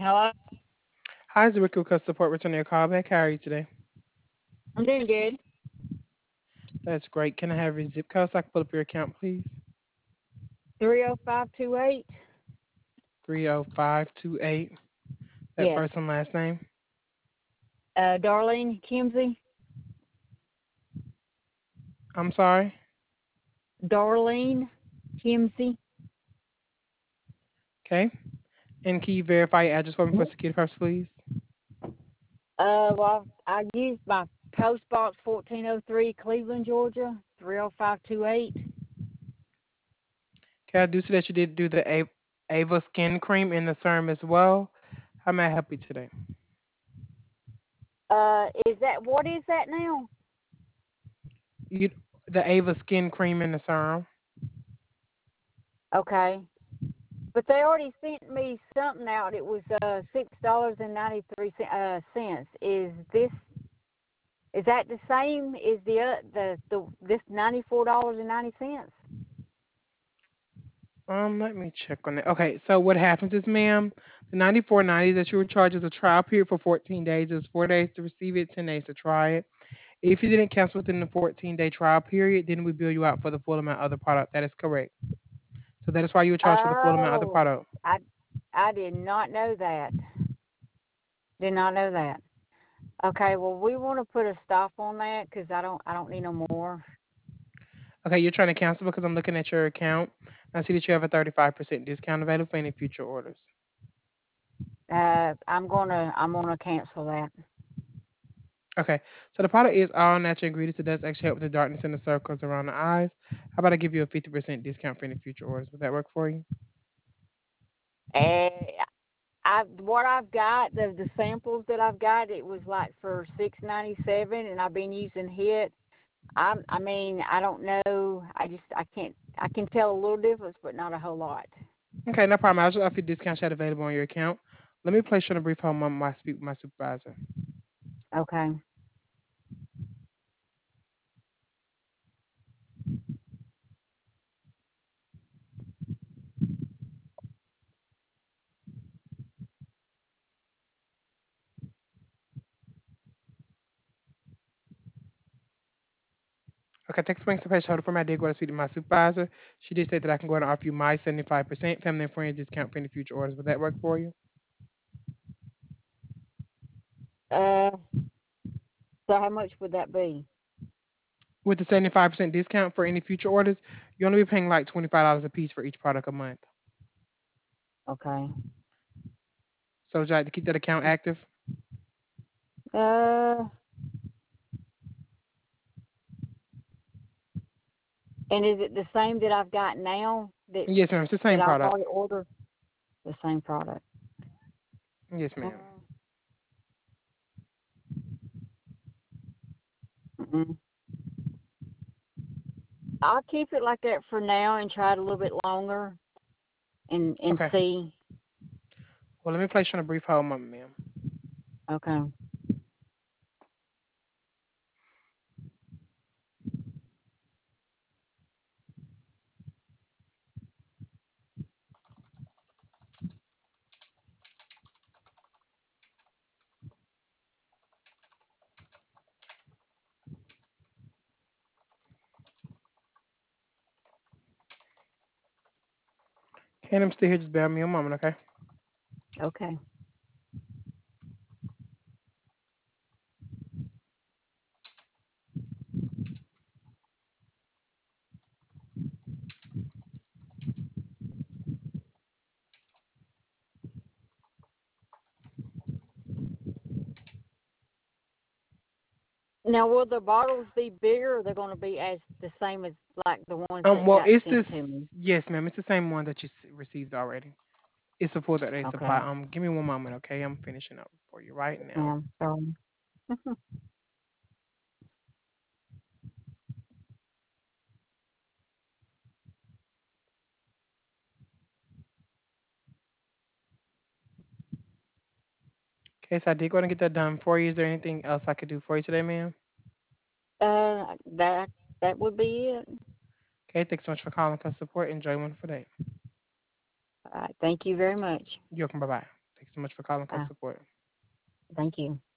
Hello? Hi, it's Rick with Support returning your call back. How are you today? I'm doing good. That's great. Can I have your zip code so I can pull up your account, please? 30528? 30528. That Yes. first and last name. Darlene Kimsey? I'm sorry. Darlene Kimsey? Okay. And can you verify your address for me for Mhm. security purposes, please? Well, I used my post box 1403, Cleveland, Georgia, 30528. Okay, I do see that you did do the Ava skin cream in the serum as well. How may I help you today? What is that now? You the Ava skin cream in the serum. Okay. But they already sent me something out. It was $6.93 cents. Is that the same? Is the this $94.90? Let me check on it. Okay, so what happens is, ma'am, the 94.90 that you were charged is a trial period for 14 days. It was 4 days to receive it, 10 days to try it. If you didn't cancel within the 14-day trial period, then we bill you out for the full amount of the product. That is correct. So that is why you were charged for the full amount of the Oh, product. I I did not know that. Did not know that. Okay, well we want to put a stop on that because I don't need no more. Okay, you're trying to cancel because I'm looking at your account. I see that you have a 35% discount available for any future orders. I'm gonna cancel that. Okay, so the product is all natural ingredients. It does actually help with the darkness in the circles around the eyes. How about I give you a 50% discount for any future orders? Would that work for you? Uh, what I've got the samples that I've got it was like for 6.97 and I've been using Hit. I mean I don't know. I can tell a little difference but not a whole lot. Okay, no problem. I'll just offer you discount chat available on your account. Let me place you on a brief hold while I speak with my supervisor. Okay. Okay, thanks for being so patient. Hold it for me. I did go to speak to my supervisor. She did say that I can go ahead and offer you my 75% family and friends discount for any future orders. Would that work for you? Uh, so how much would that be? With the 75% discount for any future orders, you're only be paying like $25 a piece for each product a month. Okay. So would you like to keep that account active? Uh, and is it the same that I've got now Yes, ma'am. It's the that same I've product. already ordered? The same product. Yes, ma'am. Mm, mm. I'll keep it like that for now and try it a little bit longer and Okay. see. Well, let me place you on a brief hold moment, ma'am. Okay. Okay, I'm still here. Just bear with me a moment, okay? Okay. Now, will the bottles be bigger, or they're going to be as the same as like the ones that Well, got it's sent this. to me? Yes, ma'am. It's the same one that you received already. It's a full 30 supply. Okay. Give me one moment, okay? I'm finishing up for you right now. Yeah. So, Okay, so I did go ahead and get that done for you. Is there anything else I could do for you today, ma'am? that would be it. Okay, thanks so much for calling us support. Enjoy one for day. All right. Thank you very much. You're welcome. Bye bye. Thanks so much for calling for Uh, support. thank you.